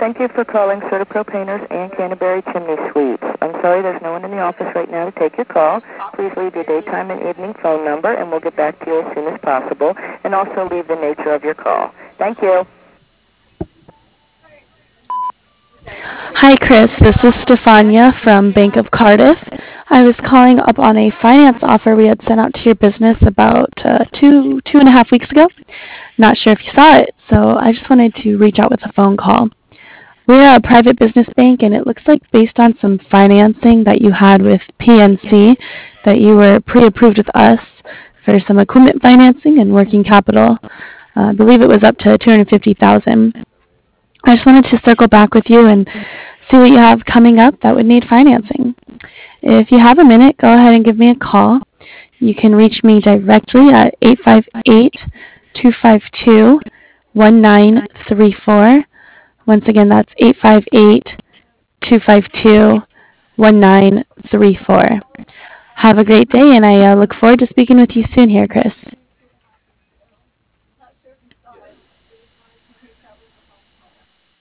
Thank you for calling Certapro Painters and Canterbury Chimney Sweeps. I'm sorry there's no one in the office right now to take your call. Please leave your daytime and evening phone number, and we'll get back to you as soon as possible, and also leave the nature of your call. Thank you. Hi, Chris. This is Stefania from Bank of Cardiff. I was calling up on a finance offer we had sent out to your business about two and a half weeks ago. Not sure if you saw it, so I just wanted to reach out with a phone call. We're a private business bank, and it looks like based on some financing that you had with PNC, that you were pre-approved with us for some equipment financing and working capital. I believe it was up to $250,000. I just wanted to circle back with you and see what you have coming up that would need financing. If you have a minute, go ahead and give me a call. You can reach me directly at 858-252-1934. Once again, that's 858-252-1934. Have a great day, and I look forward to speaking with you soon here, Chris.